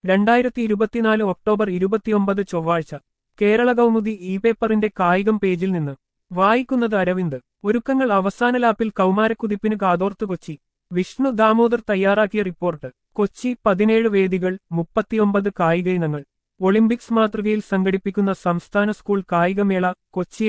2024 October 29 ചൊവ്വാഴ്ച Kerala Kaumudi E പേപ്പറിന്റെ കായികം പേജിൽ നിന്ന് വായിക്കുന്നത് അരവിന്ദ്. ഒരുക്കങ്ങൾ അവസാന ലാപ്പിൽ കൗമാരക്കുതിപ്പിന് കാതോർത്ത് കൊച്ചി. വിഷ്ണു ദാമോദർ തയ്യാറാക്കിയ റിപ്പോർട്ട്. കൊച്ചി 17 വേദികൾ, 39 കായിക ഇനങ്ങൾ. ഒളിമ്പിക്സ് മാതൃകയിൽ സംഘടിപ്പിക്കുന്ന സംസ്ഥാന സ്കൂൾ കായികമേള കൊച്ചി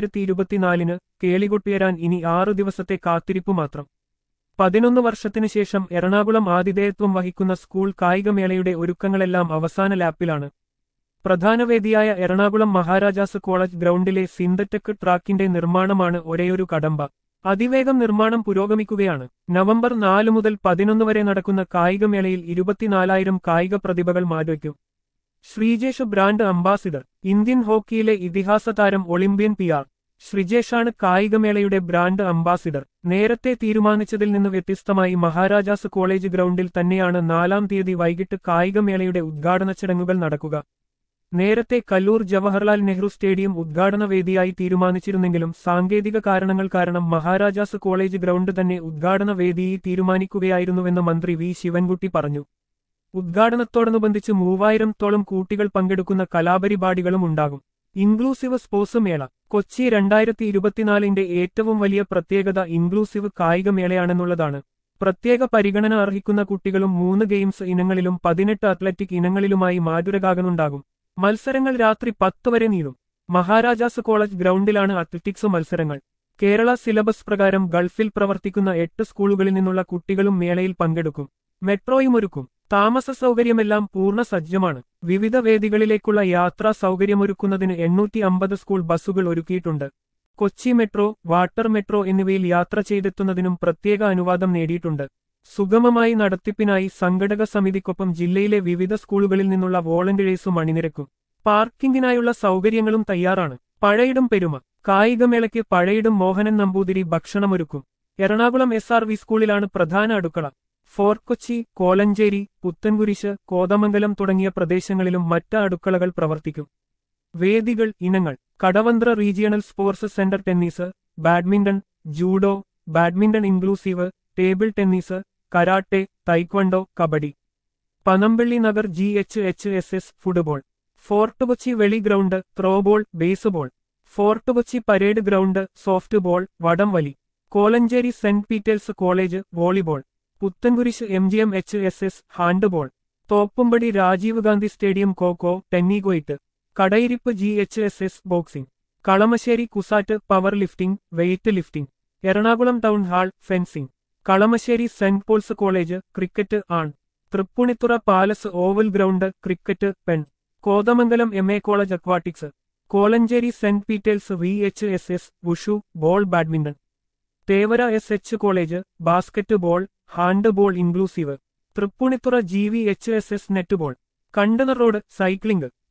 2024 കേളികൊട്ടുയരാൻ ഇനി 6 ദിവസത്തെ കാത്തിരിപ്പു മാത്രം. 11 വർഷത്തിനു ശേഷം എറണാകുളം ആതിഥേയത്വം വഹിക്കുന്ന സ്കൂൾ കായികമേളയുടെ ഒരുക്കങ്ങളെല്ലാം അവസാന ലാപ്പിലാണ്. പ്രധാന വേദിയായ എറണാകുളം മഹാരാജാസ് കോളേജ് ഗ്രൗണ്ടിലെ സിന്തറ്റിക് ട്രാക്കിന്റെ നിർമ്മാണമാണ് ഒരേയൊരു കടമ്പ. അതിവേഗം നിർമ്മാണം പുരോഗമിക്കുകയാണ്. നവംബർ 4 മുതൽ 11 വരെ നടക്കുന്ന കായികമേളയിൽ 24,000 കായിക പ്രതിഭകൾ മാറ്റുവയ്ക്കും. Sreejesh brand ambassador. ഇന്ത്യൻ ഹോക്കിയിലെ ഇതിഹാസ താരം ഒളിമ്പ്യൻ PR ശ്രീജേഷാണ് കായികമേളയുടെ ബ്രാൻഡ് അംബാസിഡർ. നേരത്തെ തീരുമാനിച്ചതിൽ നിന്ന് വ്യത്യസ്തമായി മഹാരാജാസ് കോളേജ് ഗ്രൗണ്ടിൽ തന്നെയാണ് 4-ാം തീയതി വൈകിട്ട് കായികമേളയുടെ ഉദ്ഘാടന ചടങ്ങുകൾ നടക്കുക. നേരത്തെ കല്ലൂർ ജവഹർലാൽ നെഹ്റു സ്റ്റേഡിയം ഉദ്ഘാടന വേദിയായി തീരുമാനിച്ചിരുന്നെങ്കിലും സാങ്കേതിക കാരണങ്ങൾ കാരണം മഹാരാജാസ് കോളേജ് ഗ്രൗണ്ട് തന്നെ ഉദ്ഘാടന വേദിയായി തീരുമാനിക്കുകയായിരുന്നുവെന്ന് മന്ത്രി വി ശിവൻകുട്ടി പറഞ്ഞു. ഉദ്ഘാടനത്തോടനുബന്ധിച്ച് 3000-തോളം കുട്ടികൾ പങ്കെടുക്കുന്ന കലാപരിപാടികളും ഉണ്ടാകും. ഇൻക്ലൂസീവ് സ്പോർട്സ് മേള. കൊച്ചി 2024 ഏറ്റവും വലിയ പ്രത്യേകത ഇൻക്ലൂസീവ് കായികമേളയാണെന്നുള്ളതാണ്. പ്രത്യേക പരിഗണന അർഹിക്കുന്ന കുട്ടികളും 3 ഗെയിംസ് ഇനങ്ങളിലും 18 അത്ലറ്റിക് ഇനങ്ങളിലുമായി മാറ്റുരകാകനുണ്ടാകും. മത്സരങ്ങൾ രാത്രി 10 വരെ നീളും. മഹാരാജാസ് കോളേജ് ഗ്രൗണ്ടിലാണ് അത്ലറ്റിക്സ് മത്സരങ്ങൾ. കേരള സിലബസ് പ്രകാരം ഗൾഫിൽ പ്രവർത്തിക്കുന്ന 8 സ്കൂളുകളിൽ നിന്നുള്ള കുട്ടികളും മേളയിൽ പങ്കെടുക്കും. മെട്രോയും ഒരുക്കും. താമസ സൗകര്യമെല്ലാം പൂർണ്ണ സജ്ജമാണ്. വിവിധ വേദികളിലേക്കുള്ള യാത്രാ സൗകര്യമൊരുക്കുന്നതിന് 850 സ്കൂൾ ബസ്സുകൾ ഒരുക്കിയിട്ടുണ്ട്. കൊച്ചി മെട്രോ, വാട്ടർ മെട്രോ എന്നിവയിൽ യാത്ര ചെയ്തെത്തുന്നതിനും പ്രത്യേക അനുവാദം നേടിയിട്ടുണ്ട്. സുഗമമായി നടത്തിപ്പിനായി സംഘടക സമിതിക്കൊപ്പം ജില്ലയിലെ വിവിധ സ്കൂളുകളിൽ നിന്നുള്ള വോളണ്ടിയേഴ്സും അണിനിരക്കും. പാർക്കിംഗിനായുള്ള സൗകര്യങ്ങളും തയ്യാറാണ്. പഴയിടും പെരുമ. കായികമേളയ്ക്ക് പഴയിടും മോഹനൻ നമ്പൂതിരി ഭക്ഷണമൊരുക്കും. എറണാകുളം SRV സ്കൂളിലാണ് പ്രധാന അടുക്കള. ഫോർട്ട് കൊച്ചി, കോലഞ്ചേരി, പുത്തൻകുരിശ്, കോതമംഗലം തുടങ്ങിയ പ്രദേശങ്ങളിലും മറ്റ് അടുക്കളകൾ പ്രവർത്തിക്കും. വേദികൾ, ഇനങ്ങൾ. Kadavanthra regional sports centre tennis, badminton, judo, badminton inclusive, table tennis, karate, taekwondo, kabaddi. Panampilly Nagar GHHSS football. Fort Kochi Veli ground, throwball, baseball. Fort Kochi parade ground, soft ball, വടംവലി. Kolenchery Saint Peter's college, volleyball. Puthenkurish MGMHSS handball. Thoppumpady Rajiv Gandhi stadium kho kho, tennikoit. Kadayiruppu GHSS boxing. Kalamassery CUSAT power lifting, weight lifting. Ernakulam town hall, fencing. Kalamassery Saint Paul's college, cricket ആൺ. Tripunithura palace oval ground, cricket പെൺ. Kothamangalam MA college aquatics. Kolenchery Saint Peter's VHSS wushu, ball badminton. Thevara SH college, basket ball, hand ball inclusive. Tripunithura GVHSS netball. Container road, cycling.